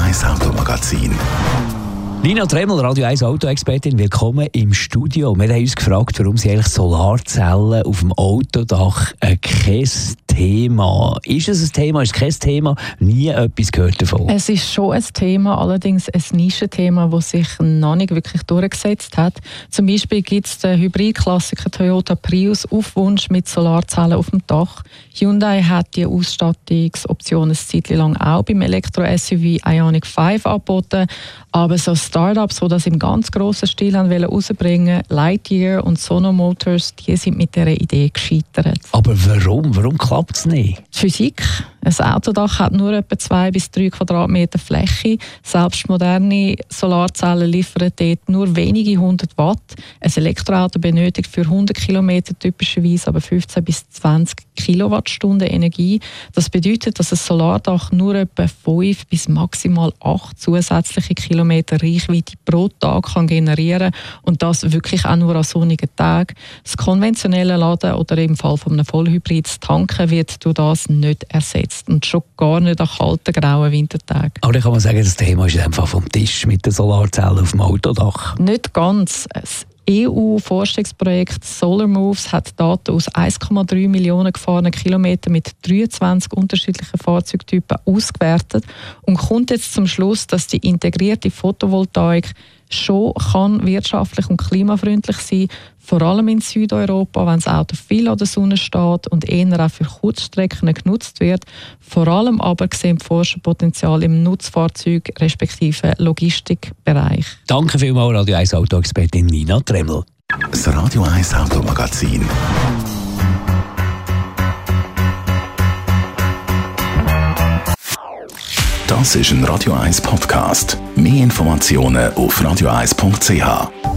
1 Automagazin. Nina Tremmel, Radio 1 Auto-Expertin, willkommen im Studio. Wir haben uns gefragt, warum sind eigentlich Solarzellen auf dem Autodach kein Thema? Ist es ein Thema? Ist es kein Thema? Nie etwas gehört davon. Es ist schon ein Thema, allerdings ein Nischenthema, das sich noch nicht wirklich durchgesetzt hat. Zum Beispiel gibt es den Hybridklassiker Toyota Prius auf Wunsch mit Solarzellen auf dem Dach. Hyundai hat die Ausstattungsoption eine Zeit lang auch beim Elektro-SUV Ioniq 5 angeboten. Aber so Startups, die das im ganz grossen Stil herausbringen wollten, Lightyear und Sono Motors, die sind mit dieser Idee gescheitert. Aber warum? Warum klappt es nicht? Die Physik. Ein Autodach hat nur etwa 2 bis 3 Quadratmeter Fläche. Selbst moderne Solarzellen liefern dort nur wenige 100 Watt. Ein Elektroauto benötigt für 100 Kilometer typischerweise aber 15 bis 20 Kilowattstunden Energie. Das bedeutet, dass ein Solardach nur etwa 5 bis maximal 8 zusätzliche Kilometer Reichweite pro Tag kann generieren und das wirklich auch nur an sonnigen Tagen. Das konventionelle Laden oder im Fall von einem Vollhybrid das Tanken wird durch das nicht ersetzt. Und schon gar nicht an kalten, grauen Wintertagen. Aber dann kann man sagen, das Thema ist einfach vom Tisch mit den Solarzellen auf dem Autodach. Nicht ganz. Das EU-Forschungsprojekt Solar Moves hat Daten aus 1,3 Millionen gefahrenen Kilometern mit 23 unterschiedlichen Fahrzeugtypen ausgewertet und kommt jetzt zum Schluss, dass die integrierte Photovoltaik schon kann wirtschaftlich und klimafreundlich sein, vor allem in Südeuropa, wenn das Auto viel an der Sonne steht und eher auch für Kurzstrecken genutzt wird. Vor allem aber sehen die Forscher Potenzial im Nutzfahrzeug respektive Logistikbereich. Danke vielmals, Radio 1 Auto-Expertin Nina Tremmel. Das Radio 1 Automagazin. Das ist ein Radio 1 Podcast. Mehr Informationen auf radio1.ch.